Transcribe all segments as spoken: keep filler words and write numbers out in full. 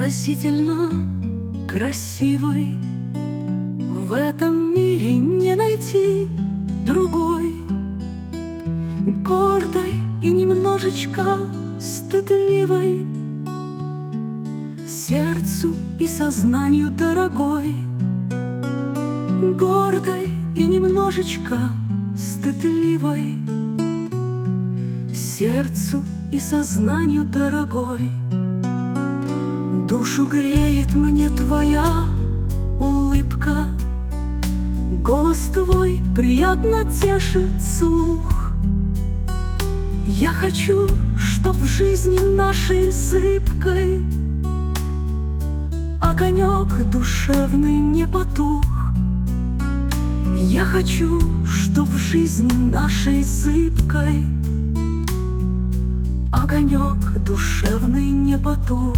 поразительно красивой. В этом мире не найти другой, гордой и немножечко стыдливой, сердцу и сознанию дорогой, гордой и немножечко стыдливой, сердцу и сознанию дорогой. Душу греет мне твоя улыбка, голос твой приятно тешит слух. Я хочу, чтоб в жизни нашей зыбкой огонек душевный не потух. Я хочу, чтоб в жизни нашей зыбкой огонек душевный не потух.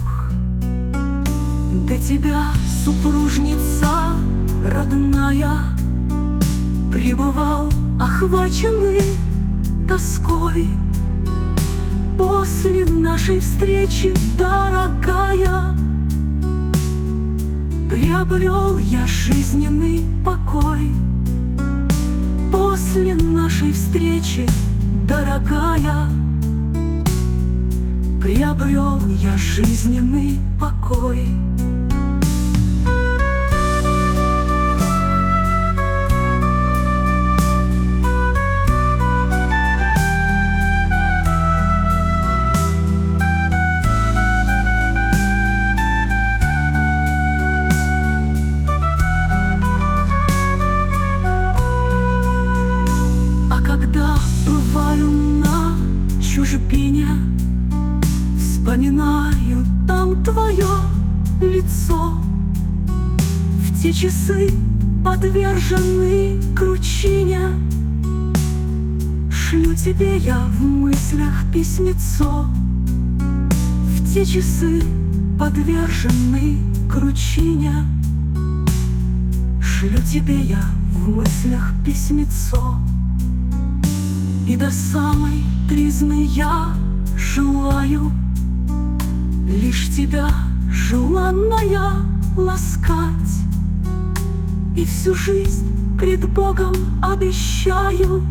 До тебя, супружница родная, пребывал охваченный тоской. После нашей встречи, дорогая, приобрел я жизненный покой. После нашей встречи, дорогая, приобрел я жизненный покой. Чужбине вспоминаю там твое лицо. В те часы, подвержены кручине, шлю тебе я в мыслях письмецо. В те часы, подвержены кручине, шлю тебе я в мыслях письмецо. И до самой тризны я желаю лишь тебя, желанная, ласкать. И всю жизнь пред Богом обещаю,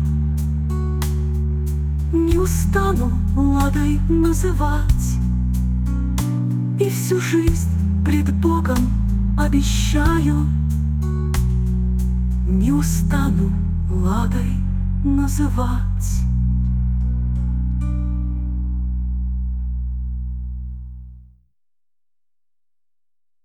не устану Ладой называть. И всю жизнь пред Богом обещаю, не устану Ладой называть.